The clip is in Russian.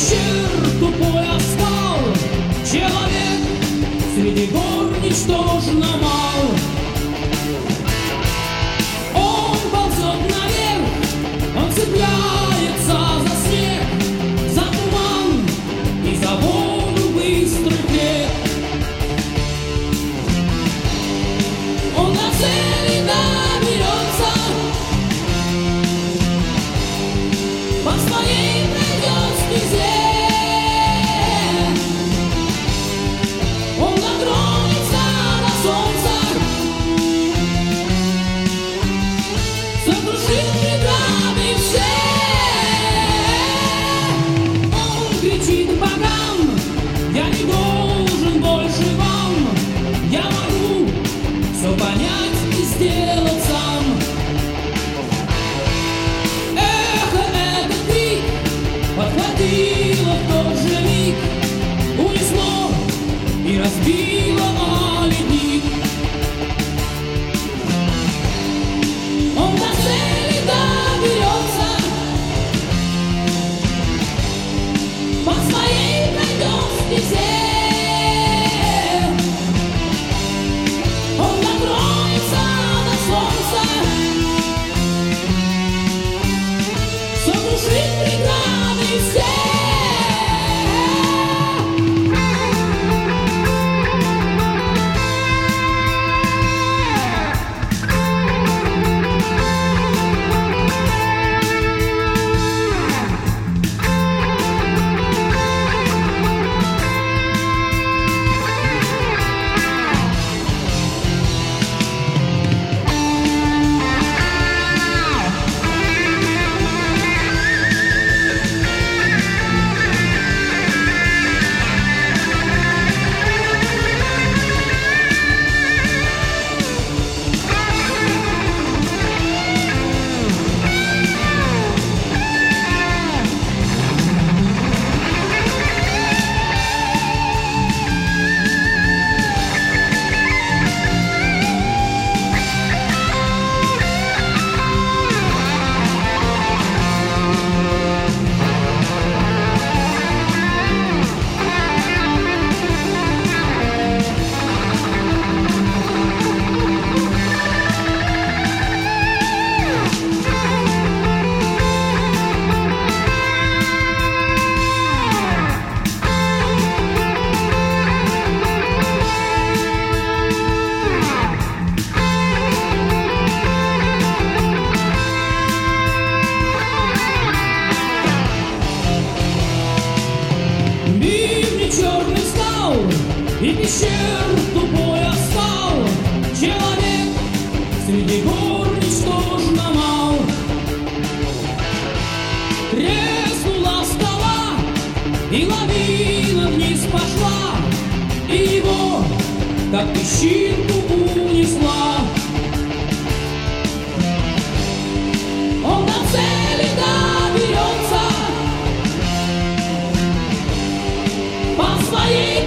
пещер тупой асфальт. Человек среди гор ничтожно мал. Он ползет наверх, он цепляется за снег, за туман и за воду быстрых рек. Он до цели доберется, по своей пройдет стезе. Он дотронется до солнца, сокрушит преграды все. Он кричит богам: я не должен больше вам, я могу все понять и сделать сам. Эхо этот крик подхватило в тот же миг, унесло и разбило о ледник. Он до цели доберется, по своей пройдет стезе. Он дотронется до солнца, сокрушит преграды все. Черный скал и пещер тупой асфальт. Человек среди гор ничтожно мал. Треснула скала, и лавина вниз пошла, и его, как песчинку, унесла. Он до цели доберется, по своей